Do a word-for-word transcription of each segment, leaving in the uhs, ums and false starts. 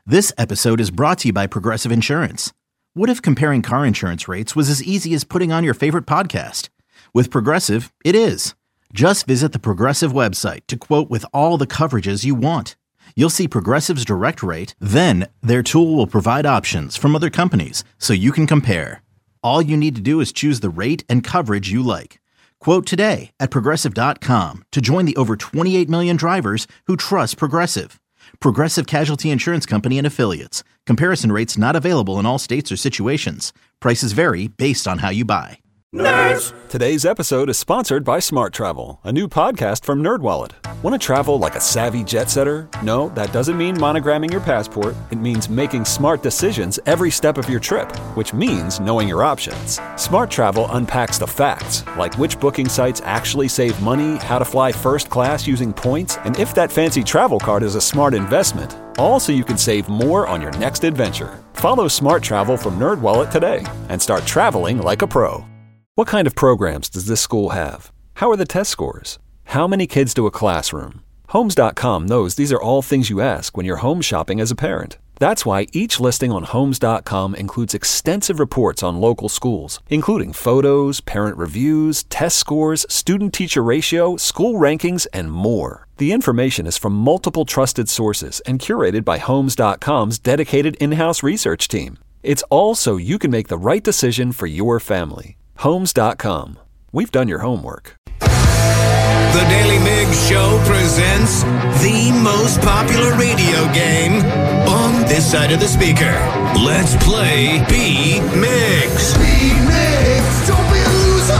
This episode is brought to you by Progressive Insurance. What if comparing car insurance rates was as easy as putting on your favorite podcast? With Progressive, it is. Just visit the Progressive website to quote with all the coverages you want. You'll see Progressive's direct rate, then their tool will provide options from other companies so you can compare. All you need to do is choose the rate and coverage you like. Quote today at Progressive dot com to join the over twenty-eight million drivers who trust Progressive. Progressive Casualty Insurance Company and Affiliates. Comparison rates not available in all states or situations. Prices vary based on how you buy. Nerds! Today's episode is sponsored by Smart Travel, a new podcast from NerdWallet. Want to travel like a savvy jet setter? No, that doesn't mean monogramming your passport. It means making smart decisions every step of your trip, which means knowing your options. Smart Travel unpacks the facts, like which booking sites actually save money, how to fly first class using points, and if that fancy travel card is a smart investment. All so you can save more on your next adventure. Follow Smart Travel from NerdWallet today and start traveling like a pro. What kind of programs does this school have? How are the test scores? How many kids do a classroom? Homes dot com knows these are all things you ask when you're home shopping as a parent. That's why each listing on Homes dot com includes extensive reports on local schools, including photos, parent reviews, test scores, student-teacher ratio, school rankings, and more. The information is from multiple trusted sources and curated by Homes dot com's dedicated in-house research team. It's all so you can make the right decision for your family. Homes dot com. We've done your homework. The Daily Migs Show presents the most popular radio game on this side of the speaker. Let's play Be Migs. Be Migs, don't be a loser.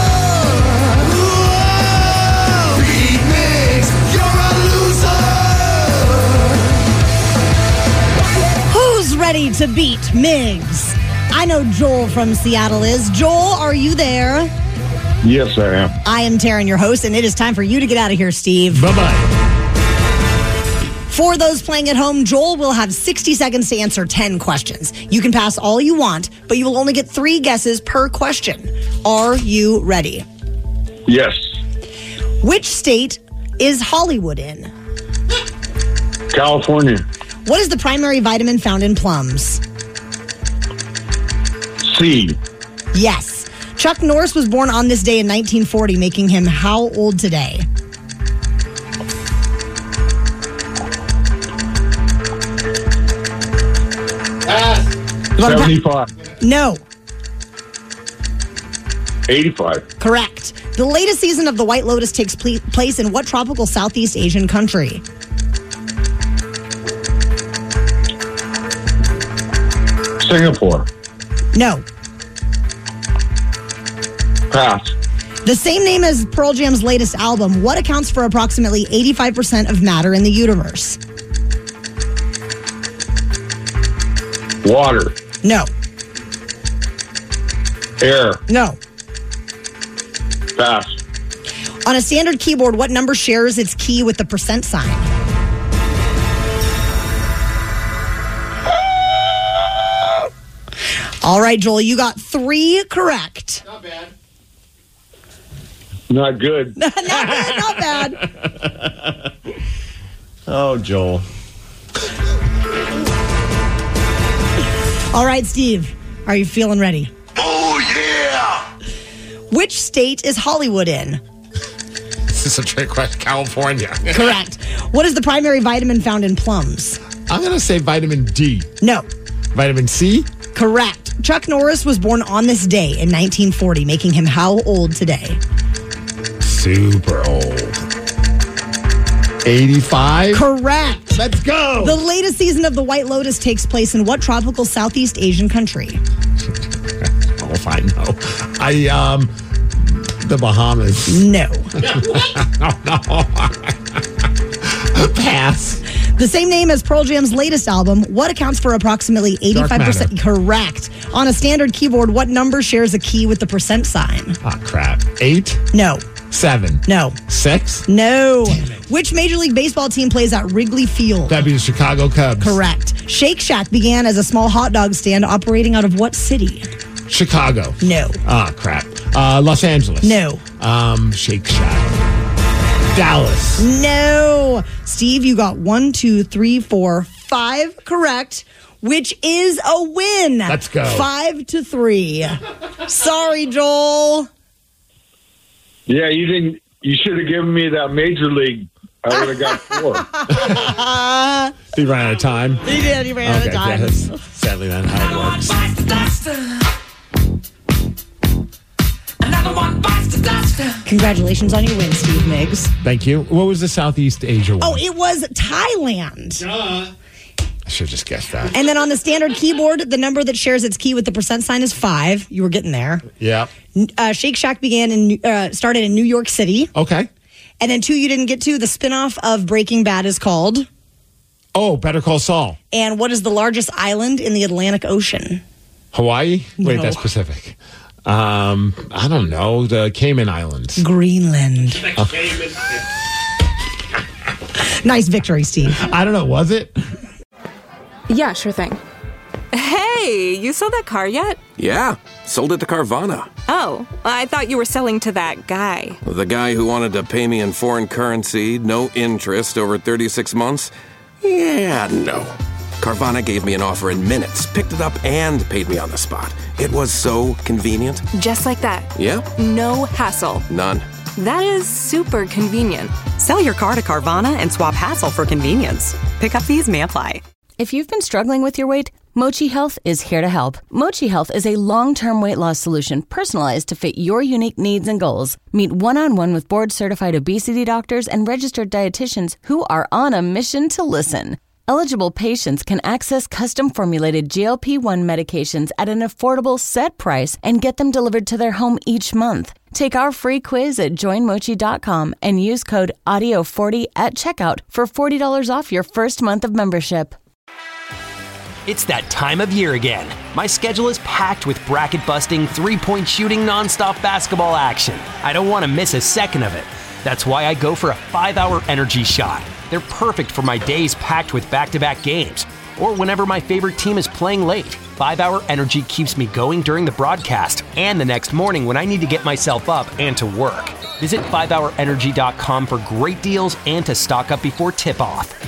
Whoa! Be Migs, you're a loser. Who's ready to beat Migs? I know Joel from Seattle is. Joel, are you there? Yes, I am. I am Taryn, your host, and it is time for you to get out of here, Steve. Bye-bye. For those playing at home, Joel will have sixty seconds to answer ten questions. You can pass all you want, but you will only get three guesses per question. Are you ready? Yes. Which state is Hollywood in? California. What is the primary vitamin found in plums? C. Yes. Chuck Norris was born on this day in nineteen forty, making him how old today? Pass. seventy-five. No. eighty-five. Correct. The latest season of The White Lotus takes ple- place in what tropical Southeast Asian country? Singapore. No. Pass. The same name as Pearl Jam's latest album, what accounts for approximately eighty-five percent of matter in the universe? Water. No. Air. No. Pass. On a standard keyboard, what number shares its key with the percent sign? All right, Joel, you got three correct. Not bad. Not good. Not bad, not bad. Oh, Joel. All right, Steve, are you feeling ready? Oh, yeah! Which state is Hollywood in? This is a trick question. California. Correct. What is the primary vitamin found in plums? I'm going to say vitamin D. No. Vitamin C? Correct. Chuck Norris was born on this day in nineteen forty, making him how old today? Super old. eighty-five? Correct. Let's go. The latest season of The White Lotus takes place in what tropical Southeast Asian country? Oh, if I know. I, um, the Bahamas. No. Oh, no. Pass. The same name as Pearl Jam's latest album, what accounts for approximately eighty-five percent? Correct. On a standard keyboard, what number shares a key with the percent sign? Oh, crap. Eight? No. Seven? No. Six? No. Which Major League Baseball team plays at Wrigley Field? That'd be the Chicago Cubs. Correct. Shake Shack began as a small hot dog stand operating out of what city? Chicago. No. Oh, crap. Uh, Los Angeles. No. Um, Shake Shack. Dallas. No. Steve, you got one, two, three, four, five correct, which is a win. Let's go. Five to three. Sorry, Joel. Yeah, you didn't. You should have given me that major league. I would have got four. He ran out of time. He did. He ran Okay, out of time. yeah, that's sadly not how it works. Congratulations on your win, Steve Miggs. Thank you. What was the Southeast Asia one? Oh, it was Thailand. I should have just guessed that. And then on the standard keyboard, the number that shares its key with the percent sign is five. You were getting there. Yeah. Uh, Shake Shack began in uh, started in New York City. Okay. And then two you didn't get to. The spinoff of Breaking Bad is called. Oh, Better Call Saul. And what is the largest island in the Atlantic Ocean? Hawaii? Wait, No. that's Pacific. Um, I don't know. The Cayman Islands. Greenland. Nice victory, Steve. I don't know. Was it? Yeah, sure thing. Hey, you sold that car yet? Yeah, sold it to Carvana. Oh, I thought you were selling to that guy. The guy who wanted to pay me in foreign currency, no interest, over thirty-six months? Yeah, no. Carvana gave me an offer in minutes, picked it up, and paid me on the spot. It was so convenient. Just like that. Yeah? No hassle. None. That is super convenient. Sell your car to Carvana and swap hassle for convenience. Pickup fees may apply. If you've been struggling with your weight, Mochi Health is here to help. Mochi Health is a long-term weight loss solution personalized to fit your unique needs and goals. Meet one-on-one with board-certified obesity doctors and registered dietitians who are on a mission to listen. Eligible patients can access custom-formulated G L P one medications at an affordable set price and get them delivered to their home each month. Take our free quiz at join mochi dot com and use code audio forty at checkout for forty dollars off your first month of membership. It's that time of year again. My schedule is packed with bracket-busting, three-point shooting, nonstop basketball action. I don't want to miss a second of it. That's why I go for a five-hour energy shot. They're perfect for my days packed with back-to-back games, or whenever my favorite team is playing late. five-hour energy keeps me going during the broadcast and the next morning when I need to get myself up and to work. Visit five hour energy dot com for great deals and to stock up before tip-off.